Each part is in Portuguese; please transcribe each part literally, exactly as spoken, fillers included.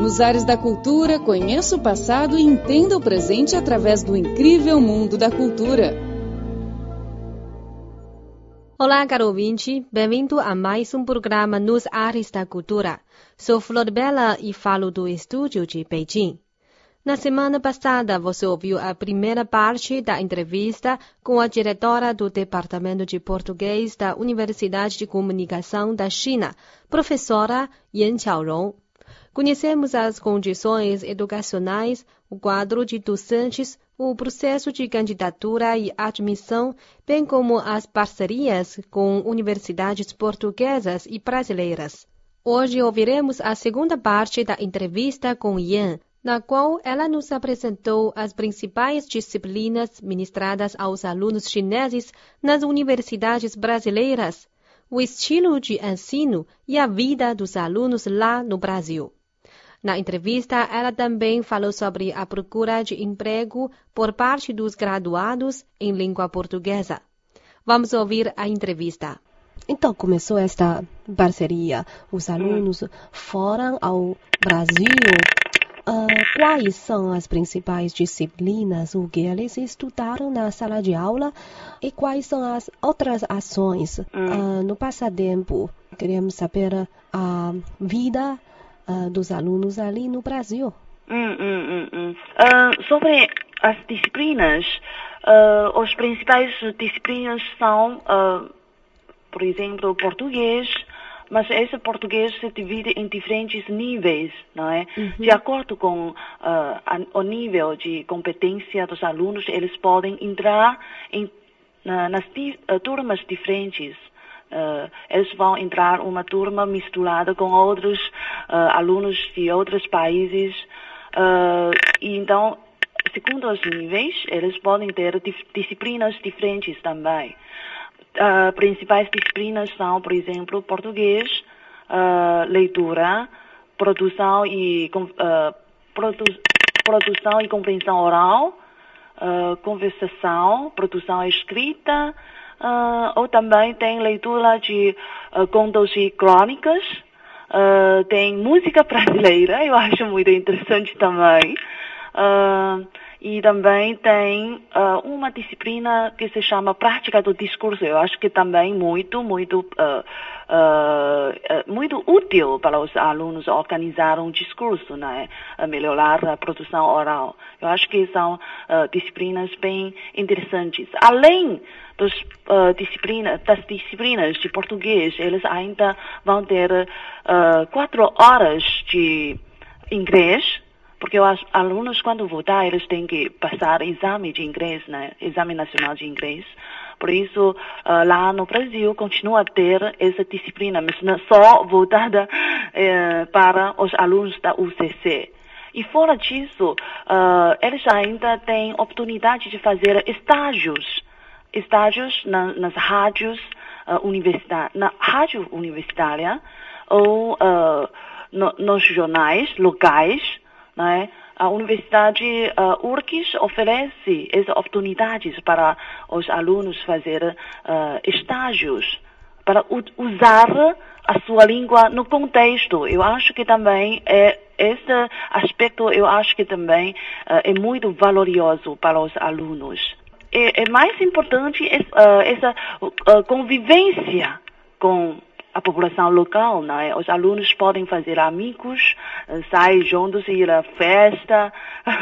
Nos ares da cultura, conheça o passado e entenda o presente através do incrível mundo da cultura. Olá, caro ouvinte. Bem-vindo a mais um programa Nos Ares da Cultura. Sou Flor Bela e falo do estúdio de Beijing. Na semana passada, você ouviu a primeira parte da entrevista com a diretora do Departamento de Português da Universidade de Comunicação da China, professora Yan Qiaorong. Conhecemos as condições educacionais, o quadro de docentes, o processo de candidatura e admissão, bem como as parcerias com universidades portuguesas e brasileiras. Hoje ouviremos a segunda parte da entrevista com Yan, na qual ela nos apresentou as principais disciplinas ministradas aos alunos chineses nas universidades brasileiras, o estilo de ensino e a vida dos alunos lá no Brasil. Na entrevista, ela também falou sobre a procura de emprego por parte dos graduados em língua portuguesa. Vamos ouvir a entrevista. Então, começou esta parceria. Os alunos foram ao Brasil. Uh, quais são as principais disciplinas, o que eles estudaram na sala de aula e quais são as outras ações uh, no passatempo? Queremos saber a vida uh, dos alunos ali no Brasil. Hum, hum, hum, hum. Uh, sobre as disciplinas, uh, as principais disciplinas são, uh, por exemplo, português, mas esse português se divide em diferentes níveis, não é? Uhum. De acordo com uh, a, o nível de competência dos alunos, eles podem entrar em, na, nas di, uh, turmas diferentes. Uh, eles vão entrar uma turma misturada com outros uh, alunos de outros países. Uh, e então, segundo os níveis, eles podem ter dif- disciplinas diferentes também. Uh, principais disciplinas são, por exemplo, português, uh, leitura, produção e, uh, produ- produção e compreensão oral, uh, conversação, produção escrita, uh, ou também tem leitura de uh, contos e crônicas, uh, tem música brasileira, eu acho muito interessante também. Uh, E também tem uh, uma disciplina que se chama prática do discurso. Eu acho que também muito, muito, uh, uh, uh, muito útil para os alunos organizar um discurso, né? Uh, melhorar a produção oral. Eu acho que são uh, disciplinas bem interessantes. Além dos, uh, disciplina, das disciplinas de português, eles ainda vão ter uh, quatro horas de inglês. Porque os alunos, quando voltar, eles têm que passar exame de inglês, né? Exame nacional de inglês. Por isso, uh, lá no Brasil, continua a ter essa disciplina, mas não só voltada uh, para os alunos da U C C. E fora disso, uh, eles ainda têm oportunidade de fazer estágios. Estágios na, nas rádios uh, universitárias, na rádio universitária, ou uh, no, nos jornais locais. Né? A Universidade uh, U R C S oferece essas oportunidades para os alunos fazer uh, estágios, para u- usar a sua língua no contexto. Eu acho que também é, esse aspecto eu acho que também uh, é muito valoroso para os alunos. É, é mais importante uh, essa uh, convivência com a população local, não é? Os alunos podem fazer amigos, sair juntos, ir à festa.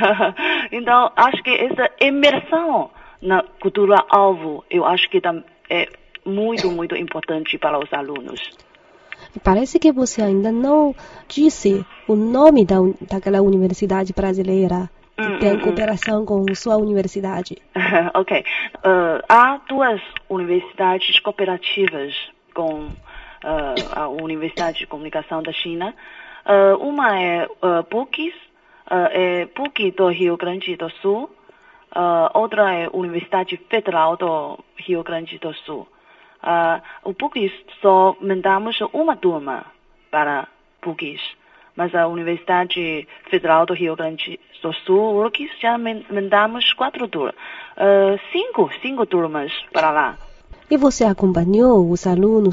Então, acho que essa imersão na cultura-alvo, eu acho que é muito, muito importante para os alunos. Parece que você ainda não disse o nome da, daquela universidade brasileira que hum, tem hum, cooperação hum. com sua universidade. Ok. Uh, há duas universidades cooperativas com Uh, a Universidade de Comunicação da China. Uh, uma é uh, P U C S, uh, é P U C do Rio Grande do Sul. Uh, outra é Universidade Federal do Rio Grande do Sul. Uh, o P U C S só mandamos uma turma para P U C S, mas a Universidade Federal do Rio Grande do Sul, U R C S, já mandamos quatro turmas, uh, cinco, cinco turmas para lá. E você acompanhou os alunos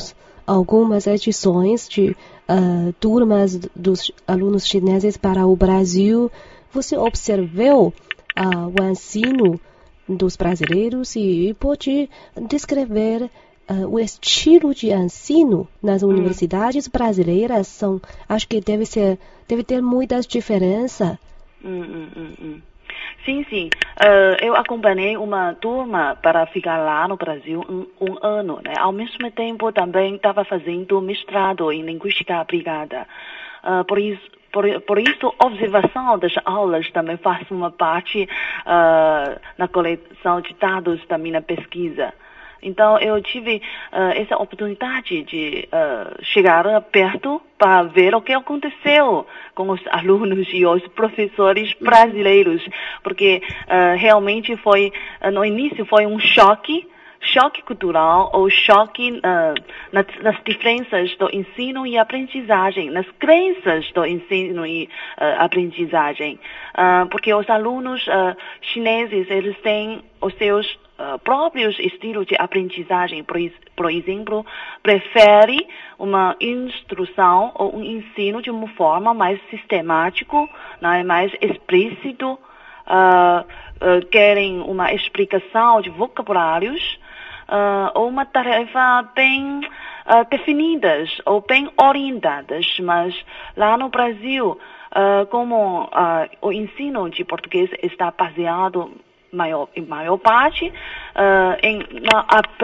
algumas edições de uh, turmas dos alunos chineses para o Brasil. Você observou uh, o ensino dos brasileiros e pode descrever uh, o estilo de ensino nas hum. universidades brasileiras. São, acho que deve ser, deve ter muitas diferenças. Hum, hum, hum, hum. Sim, sim. Uh, eu acompanhei uma turma para ficar lá no Brasil um, um ano, né? Ao mesmo tempo também estava fazendo mestrado em linguística aplicada. Uh, por isso, por, por isso, observação das aulas também faz uma parte uh, na coleção de dados da minha pesquisa. Então, eu tive uh, essa oportunidade de uh, chegar perto para ver o que aconteceu com os alunos e os professores brasileiros, porque uh, realmente foi, uh, no início foi um choque, choque cultural ou choque uh, nas, nas diferenças do ensino e aprendizagem, nas crenças do ensino e uh, aprendizagem, uh, porque os alunos uh, chineses, eles têm os seus Uh, próprios estilos de aprendizagem. Por, por exemplo, prefere uma instrução ou um ensino de uma forma mais sistemática, né, mais explícito, uh, uh, querem uma explicação de vocabulários uh, ou uma tarefa bem uh, definidas ou bem orientadas. Mas lá no Brasil, uh, como uh, o ensino de português está baseado Maior, em maior parte, uh, em, na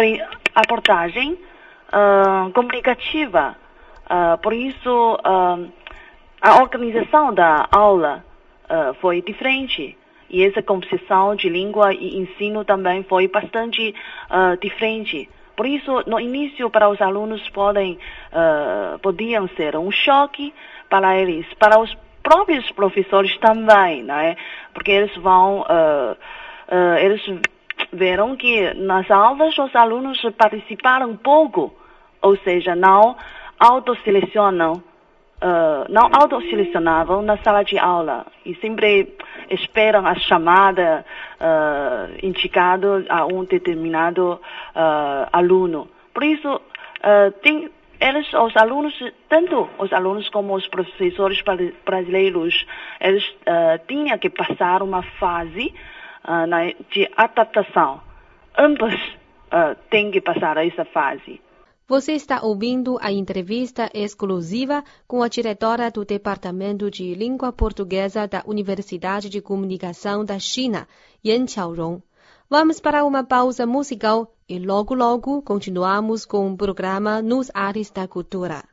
abordagem uh, comunicativa. Uh, por isso, uh, a organização da aula uh, foi diferente. E essa composição de língua e ensino também foi bastante uh, diferente. Por isso, no início, para os alunos, podem, uh, podiam ser um choque para eles, para os próprios professores também, né? Porque eles vão... Uh, Uh, eles viram que nas aulas os alunos participaram um pouco, ou seja, não autoselecionam, uh, não autoselecionavam na sala de aula e sempre esperam a chamada uh, indicada a um determinado uh, aluno. Por isso, uh, tem, eles, os alunos, tanto os alunos como os professores brasileiros, eles uh, tinham que passar uma fase Uh, na, de adaptação. Ambos uh, têm que passar essa fase. Você está ouvindo a entrevista exclusiva com a diretora do Departamento de Língua Portuguesa da Universidade de Comunicação da China, Yan Qiaorong. Vamos para uma pausa musical e logo logo continuamos com o programa Nos Ares da Cultura.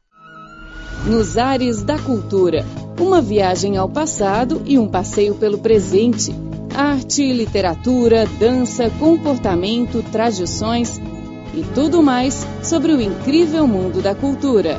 Nos Ares da Cultura, uma viagem ao passado e um passeio pelo presente. Arte, literatura, dança, comportamento, tradições e tudo mais sobre o incrível mundo da cultura.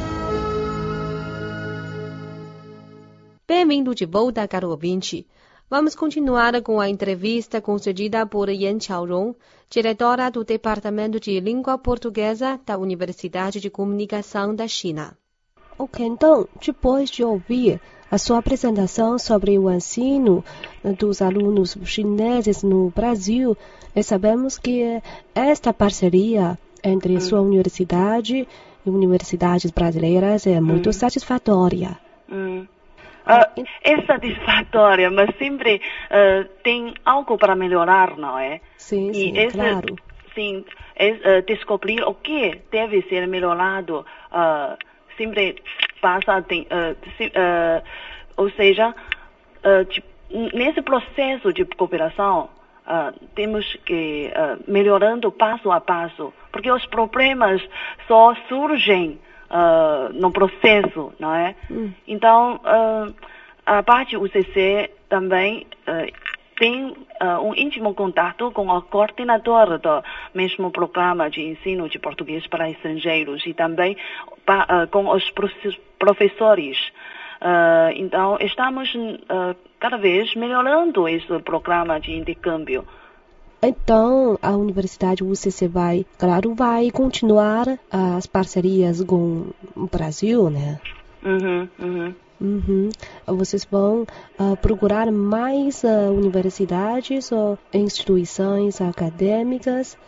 Bem-vindo de volta, caro ouvinte. Vamos continuar com a entrevista concedida por Yan Qiaorong, diretora do Departamento de Língua Portuguesa da Universidade de Comunicação da China. Ok, então, depois de ouvir a sua apresentação sobre o ensino dos alunos chineses no Brasil, sabemos que esta parceria entre hum. sua universidade e universidades brasileiras é muito hum. satisfatória. Hum. Uh, é satisfatória, mas sempre uh, tem algo para melhorar, não é? Sim, sim, e esse, claro. Sim, é, uh, descobrir o que deve ser melhorado, uh, sempre passa, tem, uh, se, uh, ou seja, uh, de, nesse processo de cooperação, uh, temos que uh, melhorando passo a passo, porque os problemas só surgem uh, no processo, não é? Hum. Então, uh, a parte U C C também uh, tem uh, um íntimo contato com o coordenador do mesmo programa de ensino de português para estrangeiros e também pa, uh, com os professores. Uh, então, estamos uh, cada vez melhorando esse programa de intercâmbio. Então, a Universidade U C C vai, claro, vai continuar as parcerias com o Brasil, né? Uhum, uhum. Uhum. Vocês vão uh, procurar mais uh, universidades ou instituições acadêmicas?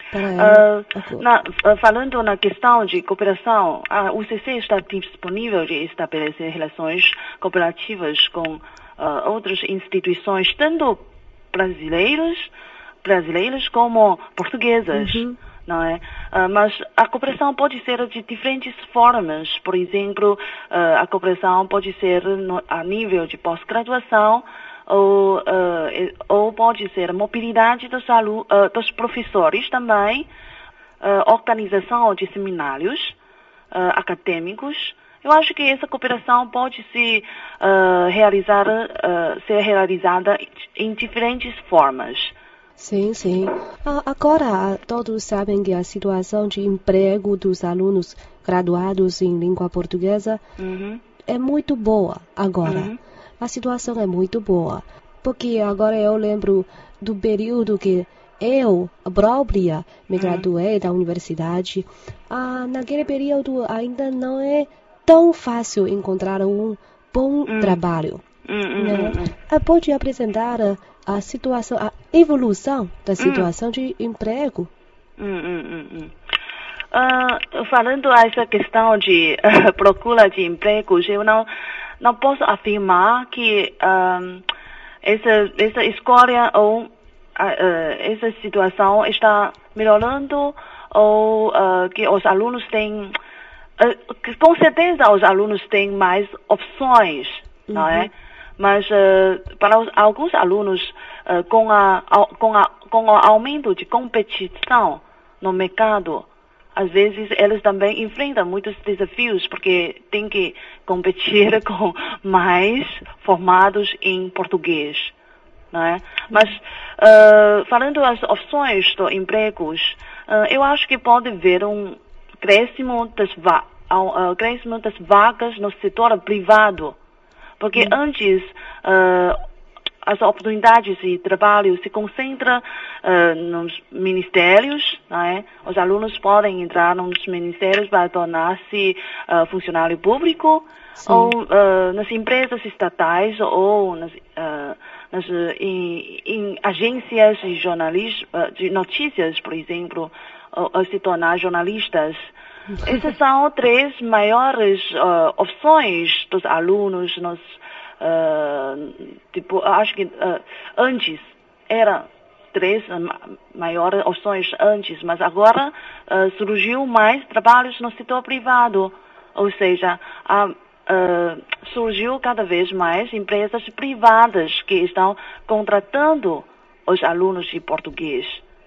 Uh, na, uh, falando na questão de cooperação, a U C C está disponível de estabelecer relações cooperativas com uh, outras instituições, tanto brasileiras, brasileiras como portuguesas. Uhum. Não é? Uh, mas a cooperação pode ser de diferentes formas. Por exemplo, uh, a cooperação pode ser no, a nível de pós-graduação, ou, uh, ou pode ser mobilidade dos, alu uh, dos professores também, uh, organização de seminários uh, acadêmicos. Eu acho que essa cooperação pode se uh, realizar, uh, ser realizada em diferentes formas. Sim, sim. Agora, todos sabem que a situação de emprego dos alunos graduados em língua portuguesa uhum. é muito boa agora. Uhum. A situação é muito boa. Porque agora eu lembro do período que eu, própria, me graduei uhum. da universidade. Ah, naquele período ainda não é tão fácil encontrar um bom uhum. trabalho. Uhum. Né? Uhum. Pode apresentar a situação, a evolução da situação hum. de emprego. Hum, hum, hum, hum. Uh, falando essa questão de uh, procura de empregos, eu não não posso afirmar que uh, essa essa escolha ou uh, uh, essa situação está melhorando ou uh, que os alunos têm uh, que com certeza os alunos têm mais opções, uhum. não é? Mas uh, para os, alguns alunos, uh, com, a, com, a, com o aumento de competição no mercado, às vezes eles também enfrentam muitos desafios, porque tem que competir com mais formados em português. Não é? Mas, uh, falando das opções dos empregos, uh, eu acho que pode haver um crescimento das, va uh, crescimento das vagas no setor privado. Porque hum. antes, uh, as oportunidades de trabalho se concentram uh, nos ministérios, não é? Os alunos podem entrar nos ministérios para tornar-se uh, funcionário público, Sim. ou uh, nas empresas estatais, ou nas, uh, nas, em, em agências de, jornalis, uh, de notícias, por exemplo, ou, ou se tornar jornalistas. Essas são três maiores uh, opções dos alunos. Nos, uh, tipo, acho que uh, antes era três uh, maiores opções antes, mas agora uh, surgiu mais trabalhos no setor privado, ou seja, a, uh, surgiu cada vez mais empresas privadas que estão contratando os alunos de português.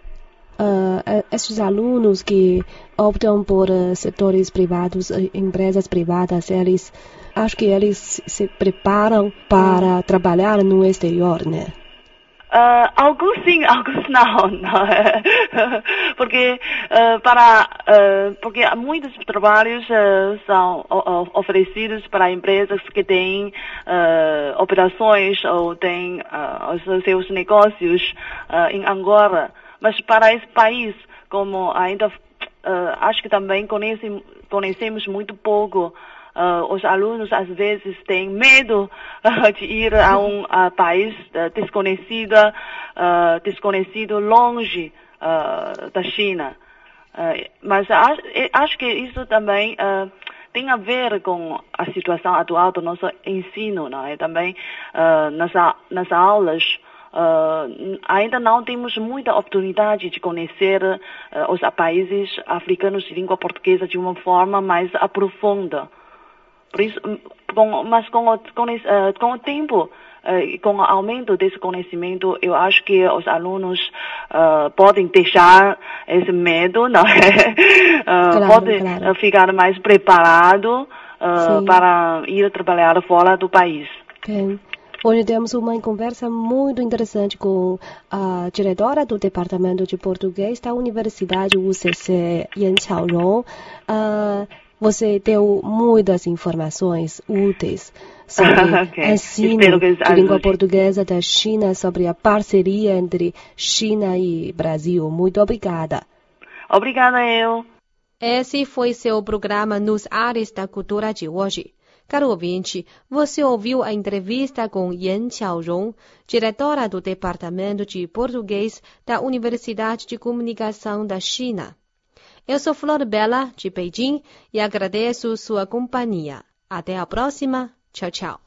Uh, esses alunos que optam por uh, setores privados, uh, empresas privadas, eles acho que eles se preparam para hum. trabalhar no exterior, né? Uh, alguns sim, alguns não, não é? porque uh, para uh, porque muitos trabalhos uh, são uh, oferecidos para empresas que têm uh, operações ou têm uh, os seus negócios uh, em Angola. Mas para esse país, como ainda uh, acho que também conhecem, conhecemos muito pouco, uh, os alunos às vezes têm medo uh, de ir a um uh, país uh, desconhecido, uh, desconhecido longe uh, da China. Uh, mas acho, acho que isso também uh, tem a ver com a situação atual do nosso ensino, não é? Também uh, nas, nas aulas. Uh, ainda não temos muita oportunidade de conhecer uh, os países africanos de língua portuguesa de uma forma mais aprofunda. Por isso, com, mas com o, com, uh, com o tempo, uh, com o aumento desse conhecimento, eu acho que os alunos uh, podem deixar esse medo, não é? Uh, claro, podem claro. ficar mais preparados uh, para ir trabalhar fora do país. Bem. Hoje temos uma conversa muito interessante com a diretora do Departamento de Português da Universidade U C C, Yan Qiaorong. Uh, você deu muitas informações úteis sobre okay. ensino de língua portuguesa da China, sobre a parceria entre China e Brasil. Muito obrigada. Obrigada eu. Esse foi seu programa Nos Ares da Cultura de hoje. Caro ouvinte, você ouviu a entrevista com Yan Qiaorong, diretora do Departamento de Português da Universidade de Comunicação da China. Eu sou Flor Bela, de Beijing, e agradeço sua companhia. Até a próxima. Tchau, tchau.